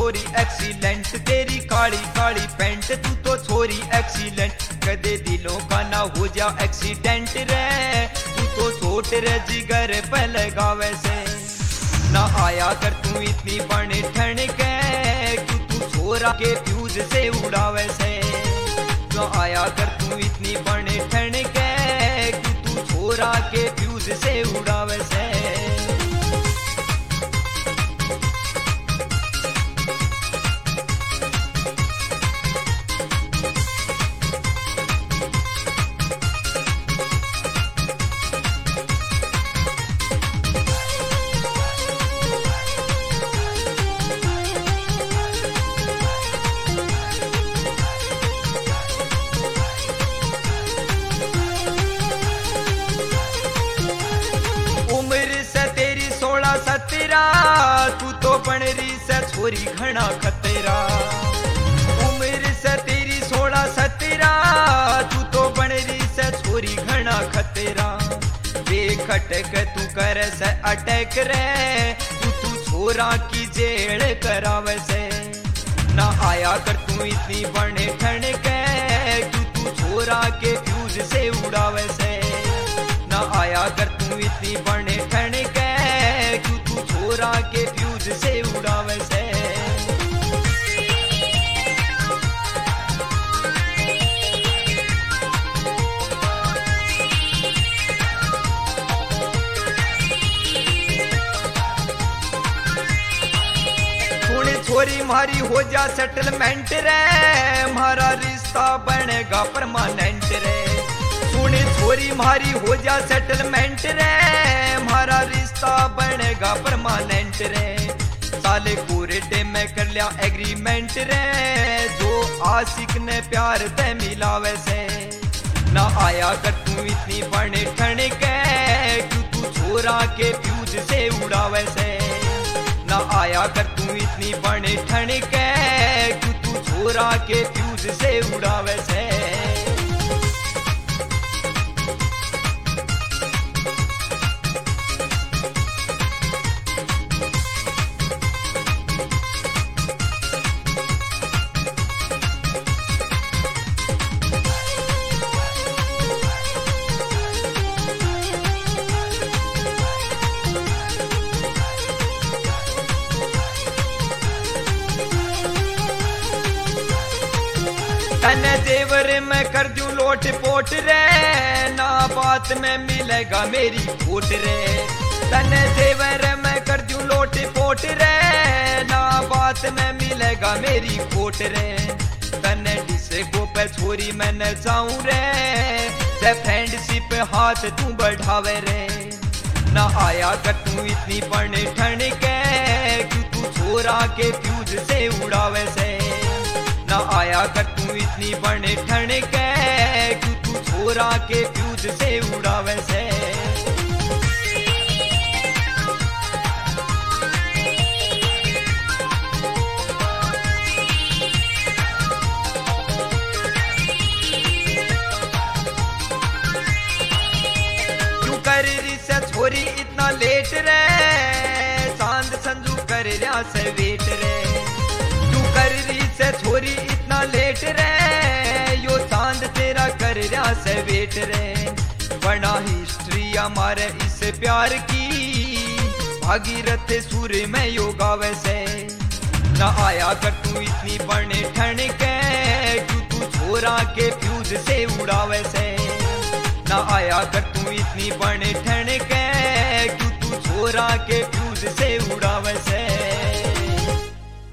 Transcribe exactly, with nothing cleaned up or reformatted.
छोरी एक्सीलेंट, तेरी काली काली पैंट तू तो छोरी एक्सीलेंट। कदे दिलों का ना हो जा एक्सीडेंट रे, तू तो छोट रे जिगर पे लगावे से। ना आया कर तू इतनी बने ठण के, तू तू छोरा के फ्यूज से उड़ावे से। ना आया कर तू इतनी बने ठण के, तू तू छोरा के फ्यूज से उड़ावे से। तू तो बनरी से छोरी घना खतेरा, उम्र से तेरी सोलह सतेरा, तू तो बनरी से छोरी घना खतेरा। बेखटक तू कर से अटैक रे, तू तू छोरा की जेल करावे से। ना आया कर तू इतनी बने ठण के, तू तू छोरा के फ्यूज से उड़ावे से। ना आया कर तू इतनी बने ठण के, तू तू छोरा के फ्यूज से उड़ावे से। सुन छोरी मारी हो जा सेटलमेंट रे, हमारा रिश्ता बनेगा परमानेंट रे। सुन छोरी मारी हो जा सेटलमेंट रे, हमारा रिश्ता बनेगा परमानेंट रे। साले कोरेटे में कर लिया एग्रीमेंट रे, जो आशिक ने प्यार ते मिलावे से। ना आया कर तू इतनी बने ठण के, तू तू छोरा के फ्यूज से उड़ावे से। ना आया कर तू इतनी बने ठण के, तू तू छोरा के फ्यूज से उड़ावे से। तने जेवर में कर दूं लोट पोट रे, ना बात में मिलेगा मेरी खोट रे। तने जेवर में कर दूं लोट पोट रे, ना बात में मिलेगा मेरी खोट रे। तने डिस्को पे छोरी मैंने जाऊं रे, से फ्रेंडशिप हाथ तू बढ़ावे रे। ना आया कर तू इतनी बने ठण के, तू तू छोरा के फ्यूज से उड़ावे से। ना आया कर तू इतनी बने ठण के, तू तू छोरा के फ्यूज से उड़ावे से। तू कर रही से छोरी इतना लेट रे, सांझ संजू कर रहा से वेट रे। तू कर रही से छोरी इतना लेट रे, यो चांद तेरा कर रहा से वेट रे। बना हिस्ट्री हमारे इस प्यार की, भागीरथ सूर्य में यो गावे से। ना आया कर तू इतनी बने ठण के, तू तू छोरा के फ्यूज से उड़ावे से। ना आया कर तू इतनी बने ठण के, तू तू छोरा के फ्यूज से उड़ावे से।